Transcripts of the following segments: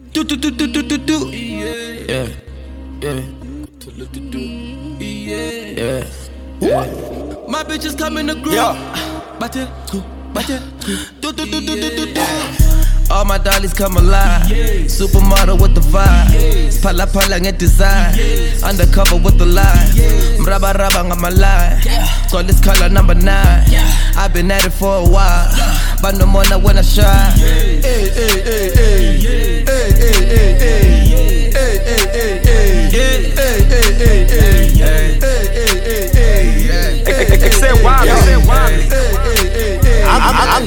My bitches come in the group. All my dollies come alive. Supermodel with the vibe. Pala get design. Undercover with the lie. Mraba ngamalai. So this color number 9. I've been at it for a while, but no more now when I shine. I'm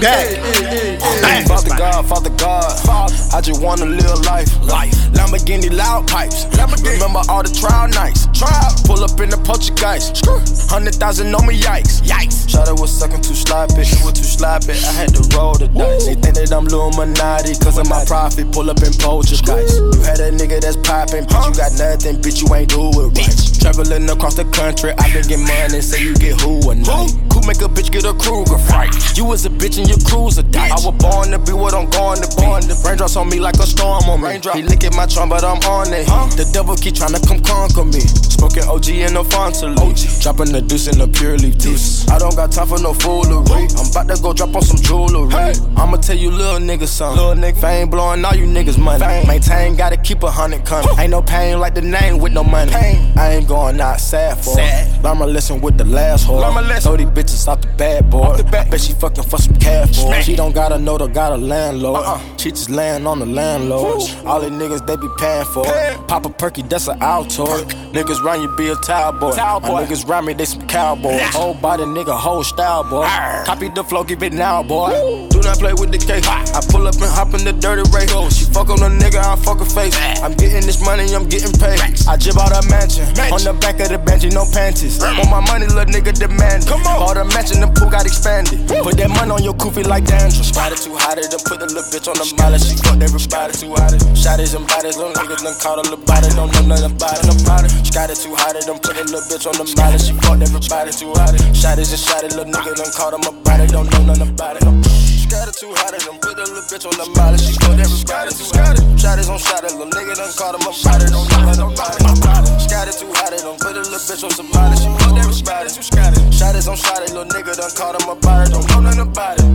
back. Father God, I just wanna live life. Lamborghini loud pipes. Remember all the trial nights. Pull up in the Poltergeist. 100,000 on me, yikes. Shawty was sucking too sloppy. She was too sloppy. I had to roll the dice. They think that I'm Illuminati cause of my profit. Pull up in Poltergeist. You had a nigga that's popping, bitch. You got nothing, bitch. You ain't do it right. Traveling across the country, I been getting money. Say you get who or not. Who make a bitch get a Kruger fight? You was a bitch and your cruiser died. I was born to be what I'm going to be. Raindrops on me like a storm on me. He licking my trunk, but I'm on it. The devil keep trying to come conquer me. Smoking OG in the Fontaine. Dropping the deuce in the pure leaf juice. I don't got time for no foolery. I'm about to go drop on some jewelry. I'ma tell you little niggas something. Little nigga fame blowing all you niggas money. Maintain, gotta keep 100 coming. Ain't no pain like the name with no money. I ain't going out sad for it. Learn my lesson with the last whore. Throw these bitches out the bad boy. I bet she fucking for some cash for it. She don't got a note or got a landlord. She just laying on the landlords. All these niggas they be paying for it. Pop a perky, that's an Altoid. Niggas run you be a towel boy. My niggas rhyme me, they some cowboys. Whole body nigga, whole style boy. Copy the flow, give it now boy. Do not play with the cake. I pull up and hop in the dirty race. She fuck on a nigga, I fuck her face. I'm getting this money, I'm getting paid. I jib out a mansion. On the back of the bench, no panties. Want my money, little nigga demand it. Bought a mansion, the pool got expanded. Put that money on your koofy like dandruff. Spider too hot, then put the little bitch on the molly. She fucked everybody too hot. Shotties and bodies, little niggas done caught a little body. Don't know nothing about it. She got it too hot, done put a little bitch on the molly. She fucked everybody too hot. Shotties and shotties, little niggas done caught him a body. Don't know nothing about it. She got it too hot, done put a little bitch on the molly. She fucked everybody too hot. Shotties on shotties, little nigga done caught him a body. Don't know nothing about it. She got it too hot, done put a little bitch on some molly. She fucked everybody. Shotties on shotties, little nigga done caught him a body. Don't know nothing about it.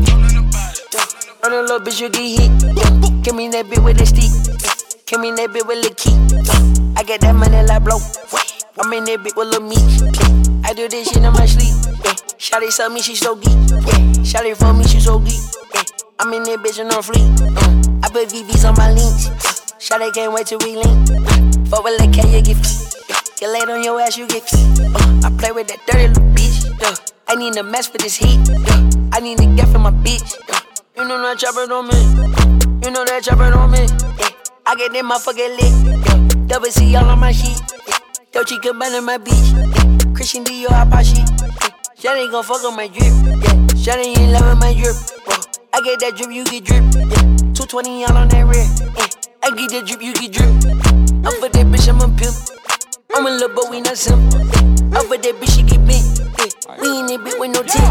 Run a little bitch, you get hit. Give me that bitch with the stick. Give me that bitch with the key. I get that money like blow. I'm in that bitch with little meat. I do this shit in my sleep. Shawty sell me, she so geek. Shawty for me, she so geek. I'm in that bitch and on fleek. I put VVs on my links. Shawty can't wait till we link. Fuck with the K, you get get laid on your ass, you get I play with that dirty little bitch. I need a mess for this heat. I need to get for my bitch. You know that chopper on me. You know that chopper on me. I get that motherfucker lit. Double C all on my sheet. Dolce Gabbana my bitch. Christian Dior Apache. Shawty gon' fuck on my drip. Shawty ain't loving my drip. I get that drip, you get drip. 220 all on that red. I get that drip, you get drip. I'm for that bitch, I'm a pimp. I'm a little but we not simple. I'm for that bitch, she get big. We in that bitch with no tip.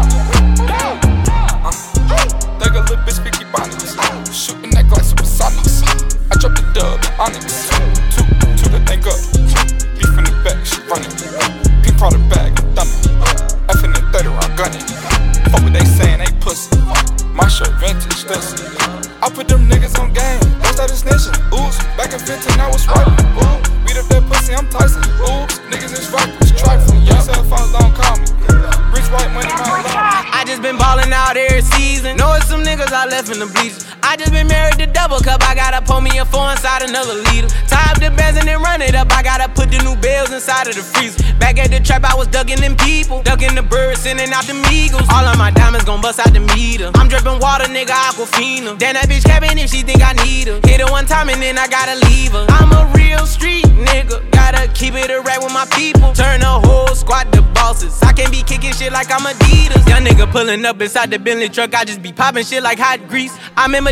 Like a little bitch, picky bonnets. Shooting that glass with sonics. I drop the dub, onyx. Two that thing up. Beef in the back, she running. Pink powder bag, I'm done it. F in the 30 round gunning. Fuck what they saying, they pussy. My shirt vintage, listen. I put them niggas on game. Don't start this nation. Oops, back in 15, I was right. Ooh, beat up that pussy, I'm Tyson. Oops, niggas is right, it's trifling. Young cell phones don't call me. Rich white money, my love. I just been ballin' out every season. Know it's some niggas I left in the bleachers. I just been married to double cup. I gotta pour me a 4 inside another liter. Tie up the bands and then run it up. I gotta put the new bells inside of the freezer. Back at the trap, I was ducking them people. Ducking the birds, sending out the Migos. All of my diamonds gon' bust out the meter. I'm dripping water, nigga, Aquafina. Damn, that bitch capping if she think I need her. Hit her one time and then I gotta leave her. I'm a real street nigga. Gotta keep it a rap with my people. Turn the whole squad to bosses. I can't be kicking shit like I'm Adidas. Young nigga pulling up inside the Bentley truck. I just be popping shit like hot grease. I'm in my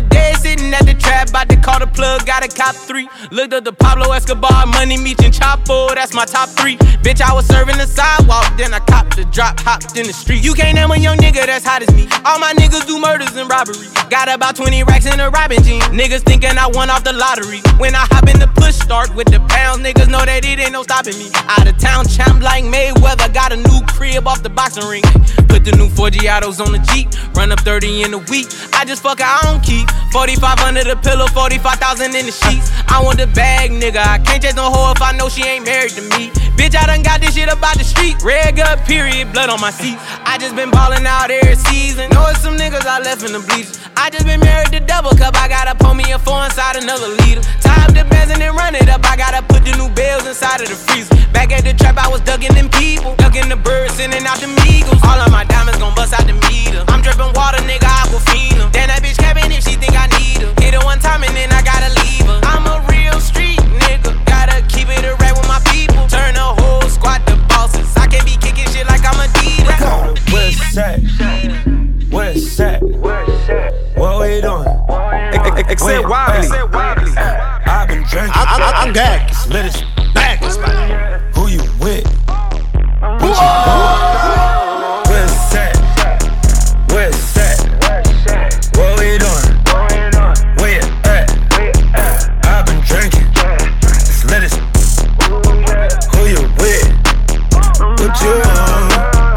day sitting at the trap, about to call the plug, got a cop 3. Looked up the Pablo Escobar, Money Meech and Chapo, that's my top 3. Bitch, I was serving the sidewalk, then I copped the drop, hopped in the street. You can't name a young nigga that's hot as me. All my niggas do murders and robbery. Got about 20 racks in a robbing jean. Niggas thinking I won off the lottery. When I hop in the push start with the pounds, niggas know that it ain't no stopping me. Out of town champ like Mayweather, got a new crib off the boxing ring. Put the new 4 Giottos on the Jeep, run up 30 in a week. I just fuck her, I don't keep 45 under the pillow, 45,000 in the sheets. I want the bag, nigga. I can't chase no hoe if I know she ain't married to me. Bitch, I done got this shit about the street. Red gut, period, blood on my seat. I just been ballin' out every season. Know it's some niggas I left in the bleachers. I just been married to double cup. I gotta pour me a 4 inside another liter. Tie up the bands and then run it up. I gotta put the new bells inside of the freezer. Back at the trap, I was ducking them people, ducking the birds, sending out the Migos. All of my diamonds gon' bust out the meter. I'm drippin' water, nigga, Aquafina. Then that bitch capping if she think I need her. Hit her one time and then I gotta leave her. I'm a real street nigga, gotta keep it a rap with my people. Turn the whole squad to bosses. I can't be kicking shit like I'm Adidas. Where's that? Where's that? What we doing? Except Wobbly. I've been drinking. I'm back. Lit as back. Who you with? What you want? Where's that? Where's that? What we doing? Where you at? I've been drinking. It's lit as. Who you with? What you want?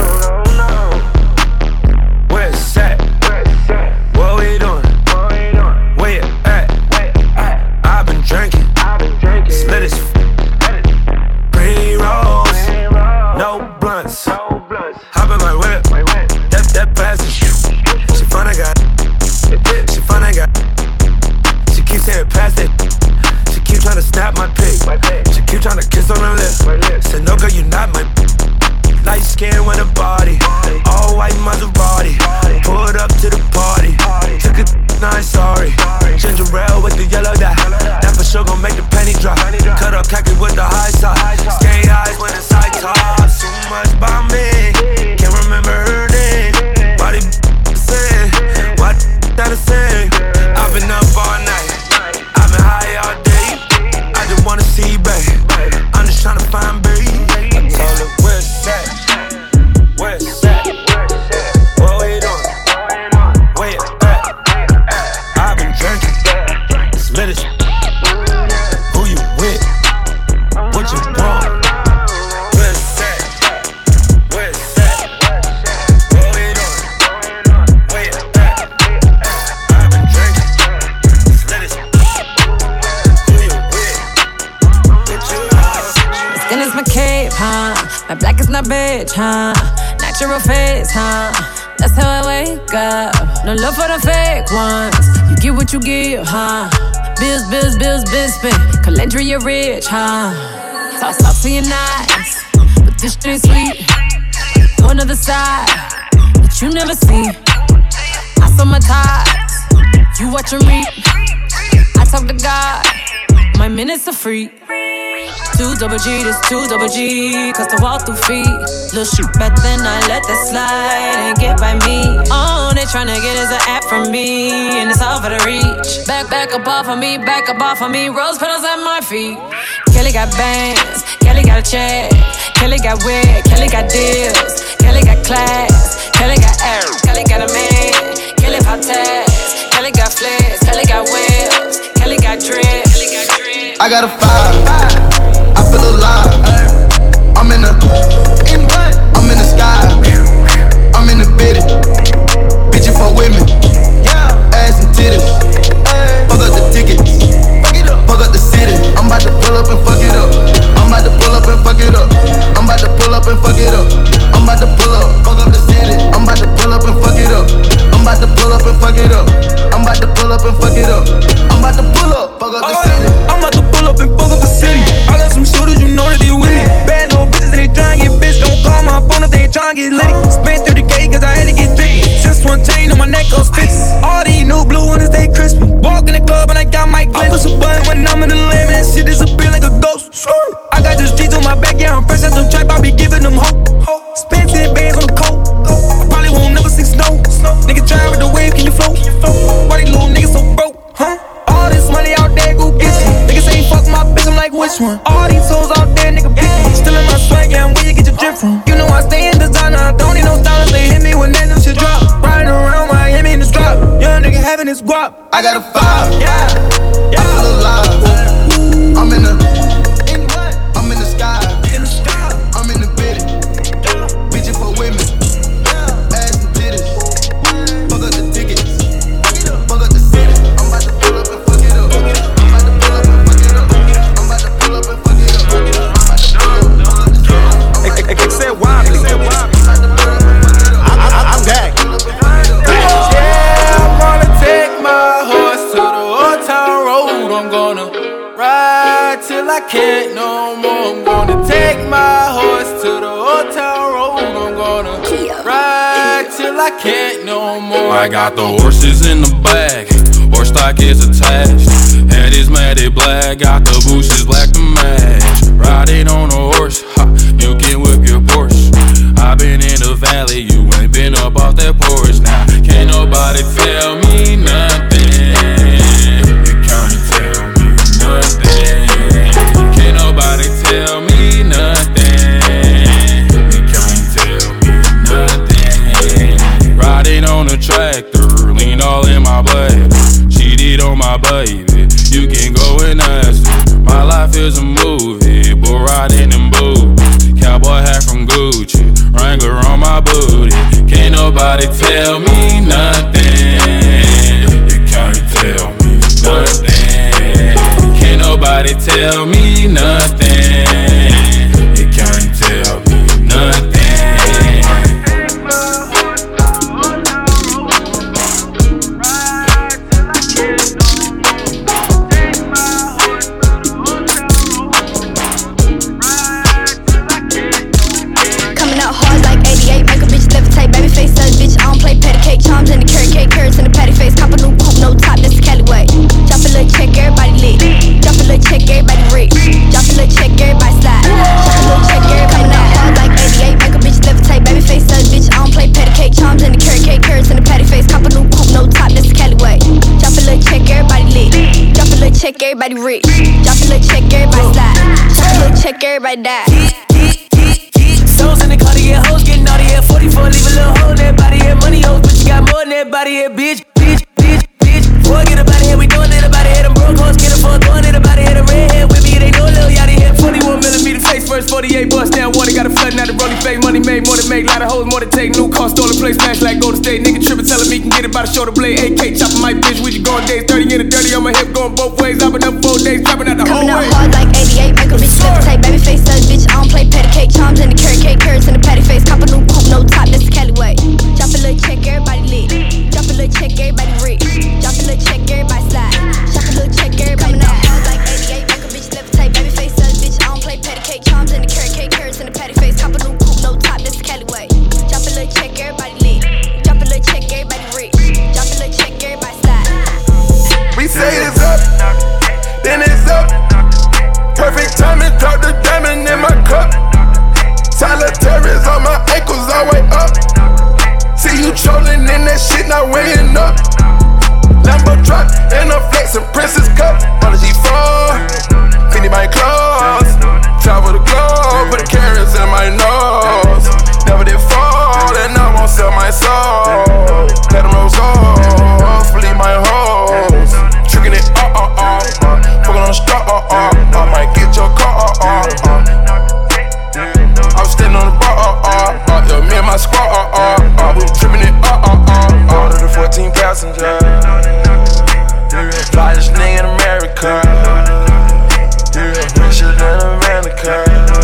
Where's that? What we doing? Where you at? I've been drinking. It's lit as. Pre-rolls, no blunts. Hop in my whip. That passage. She fun, I got. She fun, I got. She keeps saying pass it. She keep trying to snap my pic. She keep trying to kiss on her lip. Said no girl, you not my. Light skin with a body, all white Maserati. Pulled up to the party, took a nah, sorry. Ginger ale with the yellow dye, that for sure gon' make the penny drop. Cut up khaki with the high side, skate eyes when it's high top. Too much by me, can't remember her name. Body saying, what that is saying? I've been up all night, I've been high all day. I just wanna see, babe. I'm just tryna find babe. I told her, where's that? Where's that? What we doing? Where you at? I've been drinking. It's lit as. Who you with? What you want? Where's that? Where's that? What we doing? Where you at? I've been drinking. It's lit as. Who you with? What you want? Skin is my cape, huh? My black is my bitch, huh? Natural face, huh? That's how I wake up. No love for the fake ones. You get what you give, huh? Bills, bills, bills, bills, spin. Calendria, you're rich, huh? Talk to your nice, but this shit ain't sweet. On the other side, that you never see. I saw my ties, you watch them read. I talk to God, my minutes are free. 2 double G, this 2 double G, cause to walk through feet. Little shit back then I let that slide and get by me. Oh, they tryna get us an app from me, and it's all for the reach. Back up off of me, back up off of me. Rose petals at my feet. Kelly got bands, Kelly got a check. Kelly got wig, Kelly got deals. Kelly got class, Kelly got air. Kelly got a man, Kelly pop tags. Kelly got flares, Kelly got wheels. Kelly got drip, Kelly got drip. I got a 5. I feel alive. I'm in the sky. I'm in the bitty. Bitchin' for women. Ass and titties. Fuck up the tickets. Fuck up the city. I'm about to pull up and fuck it up. I'm about to pull up and fuck it up. I'm about to pull up and fuck it up. I'm about to pull up, fuck up the city. I'm about to pull up and fuck it up. I'm about to pull up and fuck it up. I'm about to pull up and fuck it up. I'm about to pull up, fuck up the city. I'm about to pull up and fuck up the city. I got some shooters, you know that they with me. Bad little bitches, they tryna get bitch. Don't call my phone if they tryna get litty. Spent 30K cause I had to get tricky. Just one chain on my neck, goes fix. All these new blue ones, they crispy. Walk in the club and I got my glitch. I push a button when I'm in the limit. That shit disappear like a ghost. I got the streets on my back, yeah, I'm fresh as some trap. I be giving them hope. Spent 10 bands on the coat. I probably won't never see snow. Nigga try with the wave, can you float? Why these little niggas so broke? which one? All these hoes out there, nigga, pick one. Still in my swag, yeah, where you get your drip from? You know I stay in designer, I don't need no stylist. They hit me when that new shit drop. Riding around Miami in the drop. Young nigga having his guap. I got a vibe, Yeah, I feel alive. I'm in the sky. I'm in the bitty. Bitchin' for women. Ass and titties. Fuck up the tickets. Fuck up the city. I'm about to pull up and fuck it up. I'm about to pull up and fuck it up. I'm about to pull up and fuck it up. I'm about to pull up. Except Wobbly. I'm back. Yeah, I'm gonna take my horse to the old town road. I'm gonna ride till I can't no more. I'm gonna take my horse to the old town road. I'm gonna ride till I can't no more. I got the horses in the bag, horse stock is attached. Head is matted black, got the bushes black to match. Riding on a horse, ha, you can whip your Porsche. I been in the valley, you ain't been up off that porch. Now, can't nobody tell me nothing. You can't tell me nothing. Can't nobody tell me nothing. You can't tell me nothing. Riding on a tractor, lean all in my blood. Cheated on my baby, you can go and ask her. My life is a movie, bull riding in boots. Cowboy hat from Gucci, Wrangler on my booty. Can't nobody tell me nothing. You can't tell me nothing. Can't nobody tell me nothing. You can't tell me nothing. Coming out hard like 88, make a bitch levitate. Baby face such bitch, I don't play patty cake. Charms in the carrot cake, carrots in the patty face. Cop a new coupe, no top, that's the Cali way. Drop a little check, everybody lit. Drop a little check, everybody rich. Drop a little check, everybody slide. Drop a little check, everybody coming out hard like 88, make a bitch levitate. Baby face such bitch, I don't play patty cake. Charms in the carrot cake, carrots in the patty face. Cop a new coupe, no top, that's the Cali way. Drop a little check, everybody lit. Drop a little check, everybody rich. Drop a little check, everybody slide. Drop a little check, everybody die. Souls in the car to get hoes, getting naughty at 44, leave a little hole in that body, yeah, money hoes, but you got more than that body, yeah, bitch. Boy, get up out of here, we doing it about it, hit them broke hoes, get up for doing it about it, hit them redhead with me, it ain't no little yachty here, 41mm face first, 48 bust down water, got a flooding out the rolling face, money made, more than make, lot of hoes, more than take, new car, stolen place, smash like Golden State, nigga trippin', telling me can get it by the shoulder blade, AK, chopping my bitch, we just going days, 30 in the dirty, on my hip, going both ways, I've been up 4 days, dropping out the whole way. Coming out hard like 88, make a bitch levitate, baby face such bitch, I don't play patty cake, charms in the carrot cake, carrots in the patty face, cop a new coupe, no top, that's the Cali way. Drop a little check, everybody lit. Drop a little check, everybody rich. Drop a little check, everybody slide. Drop a little check, everybody coming out hard like 88, make a bitch levitate, baby face such bitch, I don't play patty cake, charms in the carrot cake, carrots in the patty face, cop a new coupe, no top, that's the Cali way. Drop a little check, everybody lit. Drop a little check, everybody rich. Drop a little check, everybody slide. We say it's up, then it's up. Perfect timing, drop the diamond in my cup. Solitaires on my ankles, all way up. See you trolling in that shit, not weighing up. Lambo truck and a flex and Princess cup. On the G4, Fendi my clothes. Travel the globe, put the carrots in my nose. Never did fall, and I won't sell my soul. Let them rose off, leave my hoes. Tricking it, fucking on the straw, I might get your car, I was standing on the bar, yeah, me and my squad, we was tripping it, all of the 14 passengers. Flyest nigga in America, richer than America.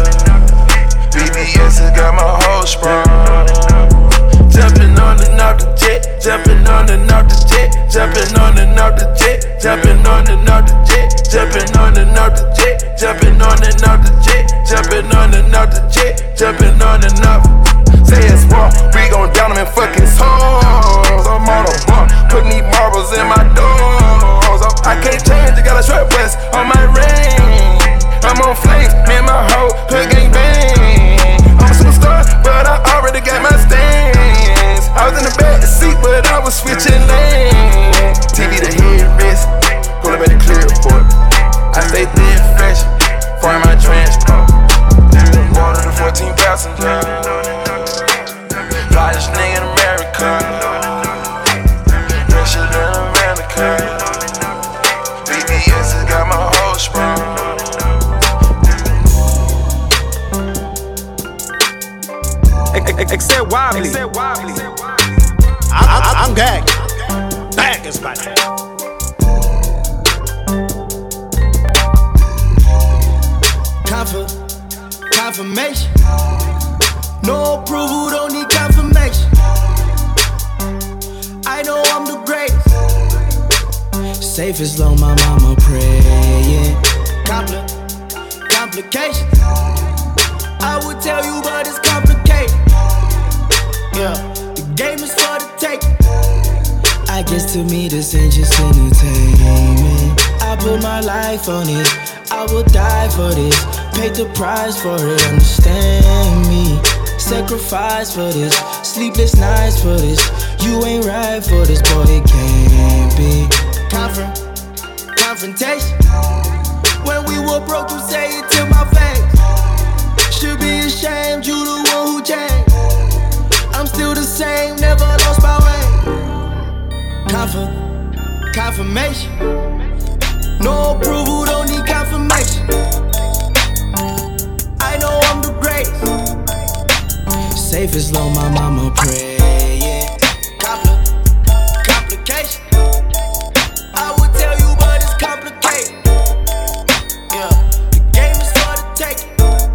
BBS has got my whole sprung. Jumping on and off the jet, jumping on and off the jet, jumping on and off the jet, jumping on and off the jet, jumping on and off the jet, jumping on and off the jet, jumping on and off the jet, jumping on and off. Say it's war, we gon' down them in fucking souls. I'm on a bar, putting these marbles in my doors. I can't change, I got a strap vest on my ring. I'm on flames, me and my hoe, hood gang bang. I'm a superstar, but I already got my stance. I was in the back seat, but I was switching lanes. TV the head wrist, pulling back the clear report. I stay thin fresh, Safe as long, my mama praying. Complications. I would tell you, but it's complicated. Yeah, the game is for the take. I guess to me this ain't just entertainment. I put my life on it, I will die for this. Paid the price for it, understand me. Sacrifice for this, sleepless nights for this. You ain't right for this, boy, it can't be. Confrontation. When we were broke, you say it to my face. Should be ashamed, you the one who changed. I'm still the same, never lost my way. Confirmation. No approval, don't need confirmation. I know I'm the greatest. Safe as long, my mama praying. Complication. I would tell you, but it's complicated. Yeah, the game is for the taking.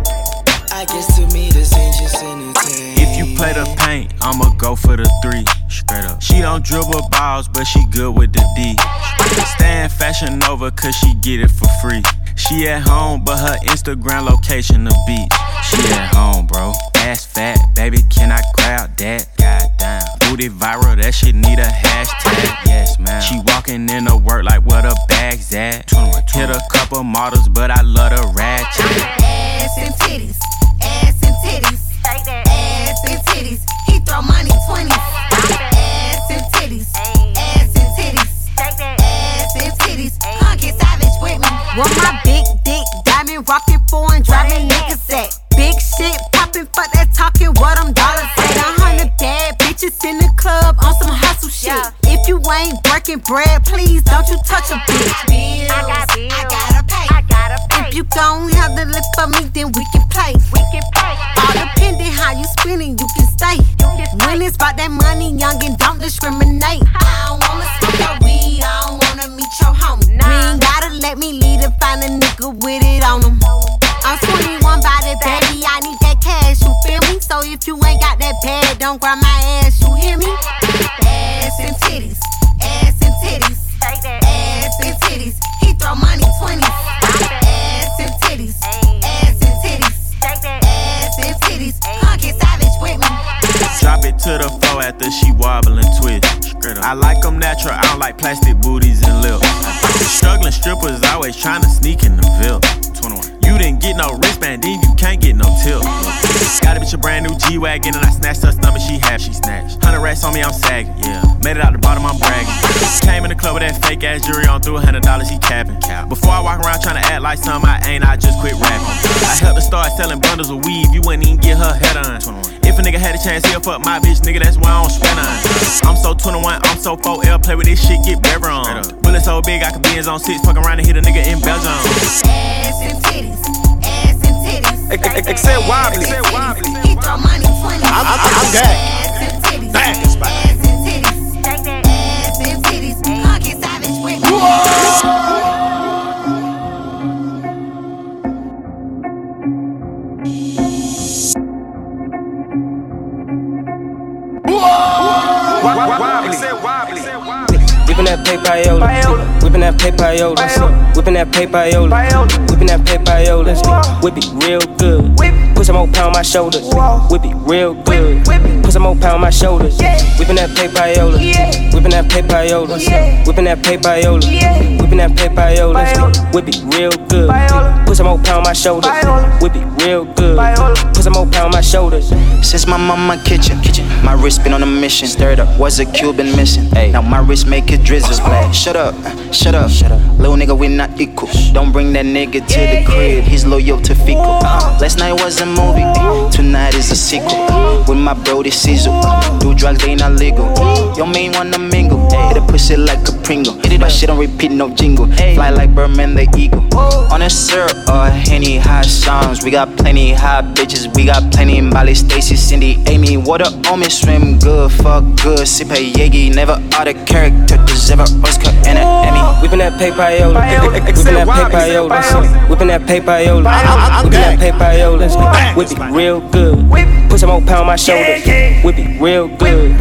I guess to me this ain't just entertainment. If you play the paint, I'ma go for the 3. Straight up. She don't dribble balls, but she good with the D. Stay in Fashion Nova, cause she get it for free. She at home, but her Instagram location the beach. She at home, bro. Ass fat, baby, can I grab that? Goddamn. Booty viral, that shit need a hashtag. Yes, man. She walking in to work like where the bag's at. Hit a couple models, but I love the ratchet. Ass and titties, ass and titties, ass and titties. He throw money 20s. Ass and titties, ass and titties, ass and titties. Come get savage with me. Want my big dick, diamond rockin' foreign, driving niggas at. Big shit poppin' for that talking, what them dollars at. 100 bad bitches in the club on some hustle shit. If you ain't working bread, please don't you touch a bitch. Bills, I gotta pay. If you gon' have the lip for me, then we can play. All depending how you spendin', you can stay. When it's about that money, youngin', don't discriminate. I don't wanna smoke your weed, I don't wanna meet your homie. You ain't gotta let me lead and find a nigga with it on him. I'm 21 by the baby, I need that cash, you feel me? So if you ain't got that bag, don't grab my ass, you hear me? Ass and titties, ass and titties, ass and titties. He throw money 20s. Ass and titties, ass and titties, ass and titties. Come get savage with me. Drop it to the floor after she wobble and twist. I like them natural, I don't like plastic booties and lips. Struggling strippers always trying to sneak in the Ville. 21. You didn't get no wristband, then you can't get no tip. Got a bitch a brand new G-Wagon and I snatched her stomach, she snatched. 100 racks on me, I'm sagging, yeah. Made it out the bottom, I'm bragging. Came in the club with that fake ass jewelry on, threw $100, he capping. Before I walk around trying to act like something I ain't, I just quit rapping. I helped her start selling bundles of weed, you wouldn't even get her head on. If a nigga had a chance, he'll fuck my bitch, nigga, that's why I don't spend on. I'm so 21, I'm so 4L, play with this shit, get better on. Bullet so big, I could be in zone 6, fuck around and hit a nigga in Belgium. Ass and titties, ass and titties. Except wobbly. He throw money 20. I'm gay. Ass and titties, ass and titties, ass and titties. Come get savage with me. Whippin' that paper, whippin' that paper, whippin' that paper, whippin' that paper, whip it real good. Put some more pound on my shoulders, whip it real good. Put some more pound on my shoulders, whippin' that paper, whippin' that paper, whippin' that paper, whippin' that paper, whip it real good. Put some more pound on my shoulders, whip it real good. Put some more pound on my shoulders. Since my mama kitchen, my wrist been on a mission. Stirred up, was a Cuban missing. Now my wrist make it drizzle. Shut up. Little nigga, we not equal. Don't bring that nigga to the crib, he's loyal to Fico. Last night was a movie, tonight is a sequel. With my brody Caesar, do drugs, they not legal. Your main wanna mingle, hit a pussy like a Pringle. My shit don't repeat, no jingle. Fly like Birdman the eagle. On a syrup or Henny hot songs. We got plenty hot bitches, we got plenty Molly, Stacy, Cindy, Amy. Water on me, swim good, fuck good. Sip a Yegi, never out of character. Deserve a Oscar and an Emmy. Whippin' that paper, whippin' that paper, whippin' that paper, whippin' that paper, whip it real good. Put some more pound on my shoulders, whip it real good. Put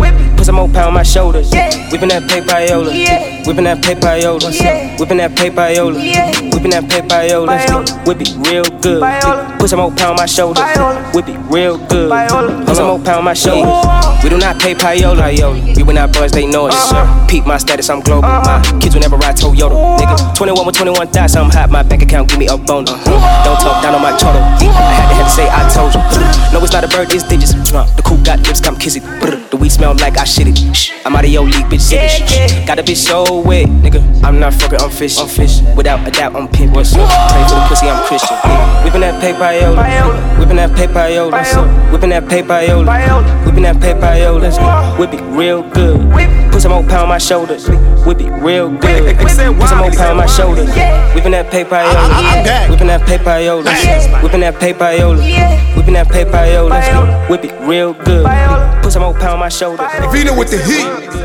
some more pound on my shoulders. Whipping that papayola. Whipping that papayola. Whipping that papayola. Whipping that papayola. Whip it real good. Put some more pound on my shoulders. Whip it real good. Put some more pound on my shoulders. We do not pay payola. We when I buzz, they know it. Peep my status, I'm global. My kids will never ride Toyota. Nigga, 21 with 21 thighs, I'm hot. My bank account give me a bonus. Don't talk down on my cholo. I had to say I told you. No, it's not a bird, it's digits. The coupe got lips, come kiss it. The weed smell like I shit it. I'm out of your league, bitch, sick it. Got a bitch so wet, nigga. I'm not fucking, I'm fish. Without a doubt, I'm pimp. What's up? Pray for the pussy, I'm Christian. Whipping that papayola. Whipping that papayola. Whipping that papayola. Whipping that papayola. Whip it real good. Put some more pound on my shoulders. Whip it real good. Put some more pound on my shoulders. Whipping that papayola. Whipping that papayola. Whipping that papayola. Whipping that papayola. Whip it real good. Put some more pound on my shoulders. Vino with the heat.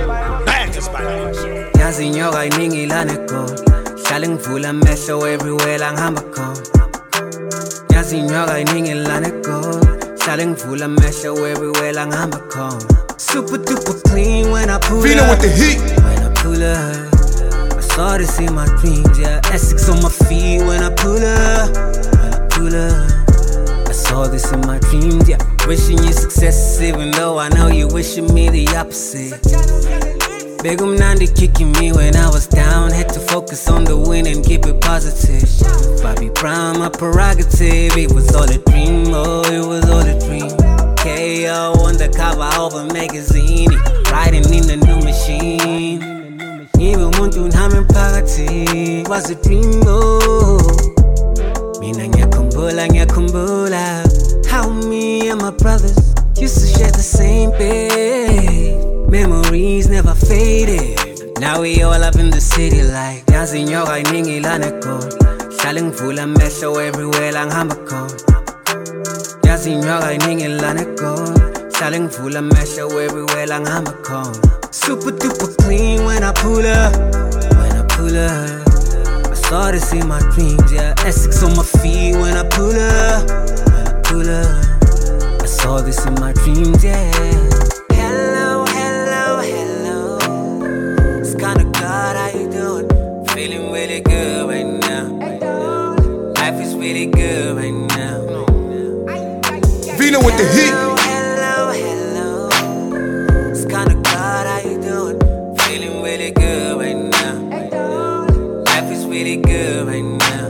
Yazinyoka iningi laneko. Hlale ngivula amehlo everywhere la ngihamba khona. Yazinyoka iningi laneko. Hlale ngivula amehlo everywhere la ngihamba khona. Super duper clean when I pull Vino up. with the heat. When I pull up, I saw this in my dreams. Yeah, Essex on my feet when I pull up. When I pull up, I saw this in my dreams. Yeah, wishing you success even though I know you wishing me the opposite. Big Nandi kicking me when I was down. Had to focus on the win and keep it positive. Bobby Brown, my prerogative. It was all a dream, oh, it was all a dream. KO on the cover of a magazine. Riding in the new machine. Even muntu nami phakathi. Was a dream, oh. Mina ngiyakhumbula how me and my brothers used to share the same bed. Memories never faded. Now we all up in the city like Yazinyoka iningi laneko. Hlale ngivula amehlo everywhere la ngihamba khona. Yazinyoka iningi laneko. Hlale ngivula amehlo everywhere la ngihamba khona. Super duper clean when I pull up. When I pull up, I saw this in my dreams. Yeah, Essex on my feet when I pull up. When I pull up, I saw this in my dreams. Yeah. Hello, hello, hello. It's kinda God, how you doing? Feeling really good right now. Life is really good right now. Vino with the heat. Hello, hello. It's kinda God, how you doing? Feeling really good right now. Life is really good right now.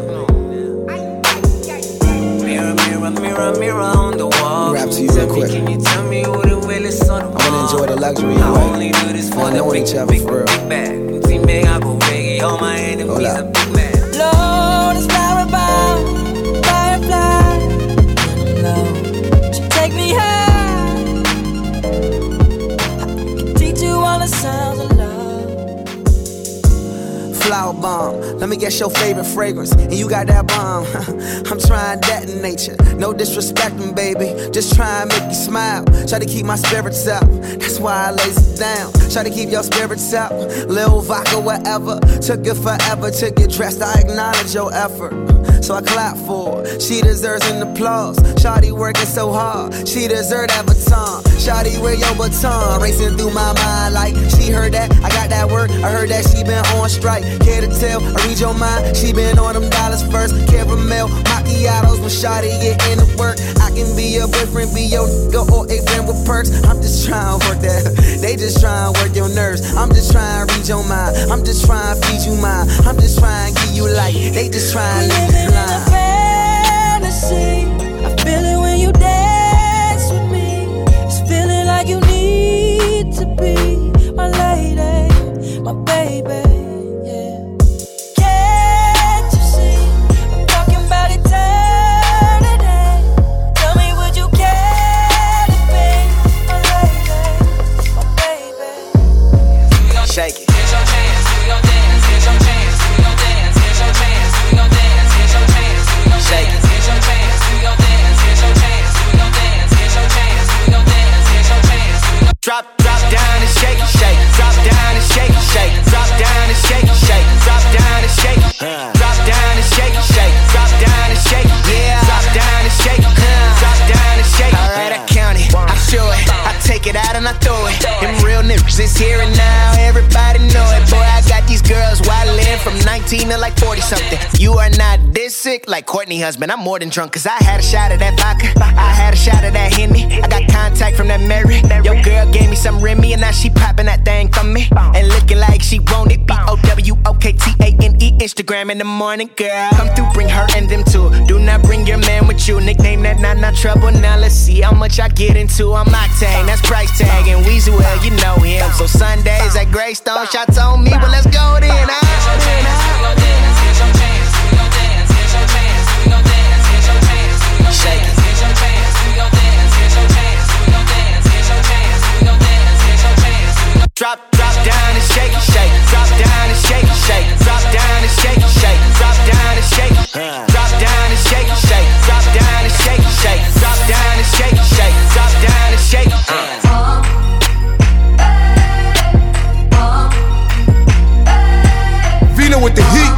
Mirror, mirror, mirror, mirror on the wall. Rap to you real quick. Can you tell me what the will is on the wall? I wanna enjoy the luxury, I right? only do this for I the know big, each other big, for real. big bag. See me, I go biggie. All my enemies are big man. Lord, it's not about firefly. Lord, you take me high. I can teach you all the sounds of love. Flower bomb, let me guess your favorite fragrance. And you got that bomb. I'm trying to detonate you. No disrespecting, baby. Just try and make you smile. Try to keep my spirits up. That's why I lays it down. Try to keep your spirits up. Lil vodka, whatever. Took it forever to get dressed. I acknowledge your effort. So I clap for her. She deserves an applause. Shawty working so hard. She deserve that baton. Shawty, wear your baton. Racing through my mind like she heard that. I got that work. I heard that she been on strike. Care to tell? I read your mind. She been on them dollars first. Caramel macchiatos when Shawty get into work. I can be your boyfriend, be your nigga, or a friend with perks. I'm just trying to work that. They just trying to work your nerves. I'm just trying to read your mind. I'm just trying to feed you mine. I'm just trying to give you light. They just trying to leave you blind. Fantasy, I feel it when you dance with me. It's feeling like you need to be my lady, my baby. Yeah. Can't you see? I'm talking about eternity. Tell me, would you care to be my lady, my baby? Shake it. Here's your chance, do your dance. Here's your chance, do your dance. Here's your chance, do your dance. Here's 17 to like 40 something. You are not this sick like Courtney husband. I'm more than drunk, cause I had a shot of that vodka. I had a shot of that Henny. I got contact from that Mary. Your girl gave me some Remy, and now she popping that thing for me. And looking like she want it. BOWOKTANE, Instagram in the morning, girl. Come through, bring her and them too. Do not bring your man with you. Nickname that not trouble. Now let's see how much I get into. I'm Octane, that's price tag. And Weezy, well, you know him. So Sundays at Greystone, Shot told me, well, let's go then. Here's your chance, we gon' dance. Here's your chance, we gon' dance. Here's your chance, we gon' dance. Here's your chance, we gon' dance. Here's your chance, we gon' dance. Here's your chance, we gon' dance. Here's your chance, we gon' dance. Here's your chance, we gon' drop down and shake it, shake. Drop down and shake it, shake. Drop down and shake it, shake. Drop down and shake it. Drop down and shake it, shake. Drop down and shake it, shake. Drop down and shake it, shake. Drop down and shake it. Vino with the heat.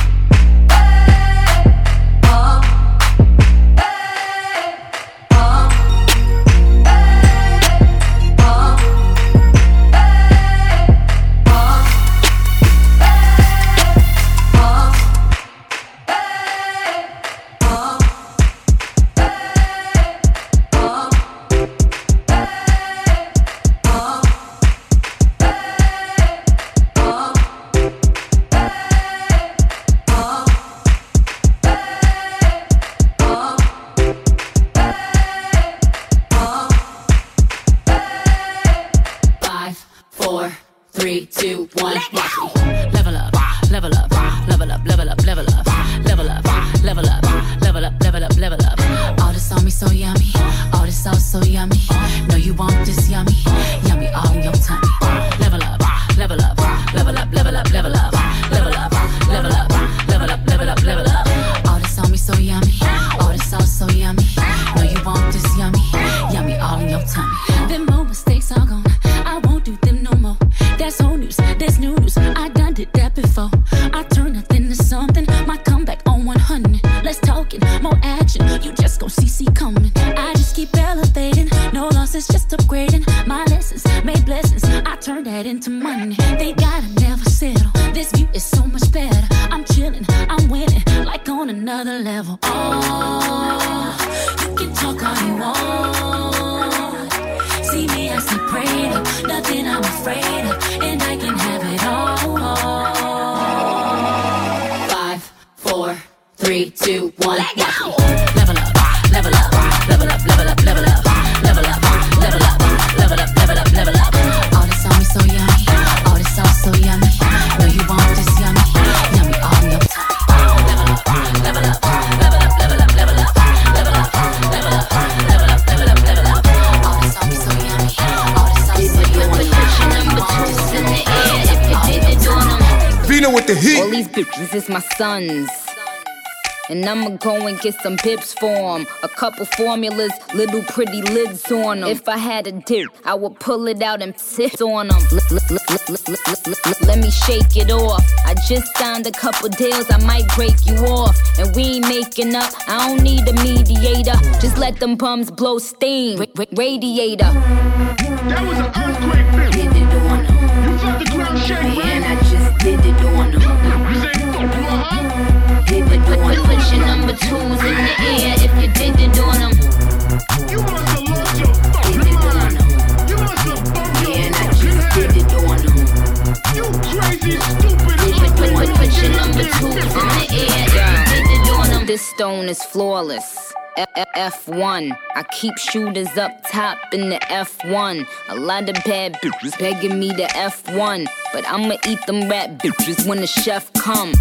All these bitches is my sons. And I'ma go and get some pips for 'em. A couple formulas, little pretty lids on 'em. If I had a dip, I would pull it out and sit on 'em. Let me shake it off. I just signed a couple deals, I might break you off. And we ain't making up, I don't need a mediator. Just let them bums blow steam. Radiator. That was an earthquake, bitch. Did it on 'em. You felt the ground shake, right? And I just did it on 'em. You say you gon' blow up? Put your number twos in the air if you did it on 'em. You must have lost your fucking mind. You must have bumped your and I just did it on 'em. You crazy, stupid. Put your number twos in the air if you did it on 'em. This stone is flawless. F1. I keep shooters up top in the F1. A lot of bad bitches begging me to F1. But I'ma eat them rat bitches when the chef come.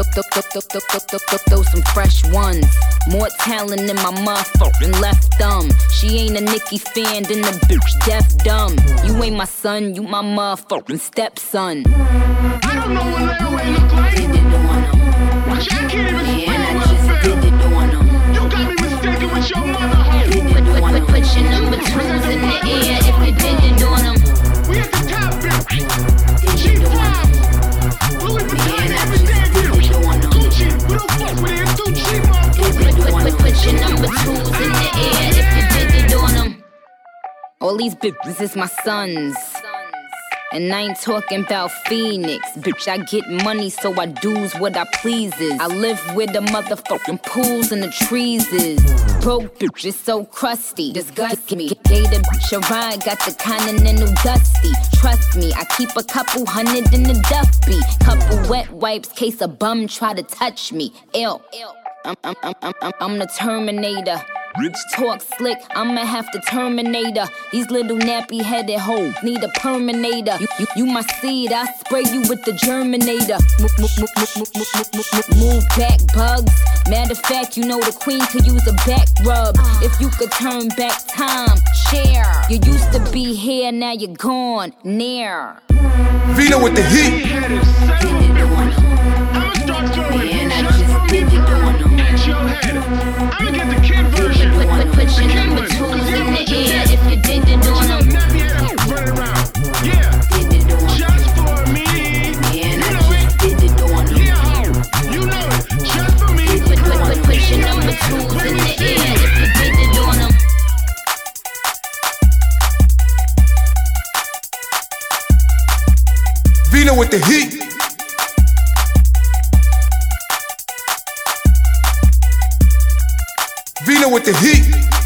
Throw some fresh ones. More talent in my motherfucking left thumb. She ain't a Nicki fan, then the bitch deaf dumb. You ain't my son, you my motherfucking stepson. I don't know what Larry look like. Did it on 'em. I can't even explain and I what I just feel. did it on 'em. You got me mistaken with your mother, huh? Put your number twos in the air if you did it on 'em. We at the top, bitch. G5. Louis Vuitton, everything deal. Gucci, we don't fuck with it. It's too cheap, motherfucker. Put your number twos in the air if you did it on 'em. All these bitches is my sons. And I ain't talking about Phoenix. Bitch, I get money, so I do's what I pleases. I live where the motherfucking pools and the trees is. Broke bitch is so crusty, disgust me. Gave the bitch a ride, got the Continental Dusty. Trust me, I keep a couple hundred in the Duffy. Couple wet wipes, case a bum try to touch me. Ew. I'm the Terminator. Rich talk slick, I'ma have to terminate her. These little nappy headed hoes need a perminator. You my seed, I spray you with the germinator. Move back, bugs. Matter of fact, you know the queen could use a back rub. If you could turn back time, share. You used to be here, now you're gone, near. Vino with the heat. I'ma get the kid version. Put your number twos in the air if you did it on them. Run around. Yeah. Just for me. You know it. Yeah, you know it. Just for me. Put your number twos in the air if you did it on them. Vino with the heat. Vino with the heat.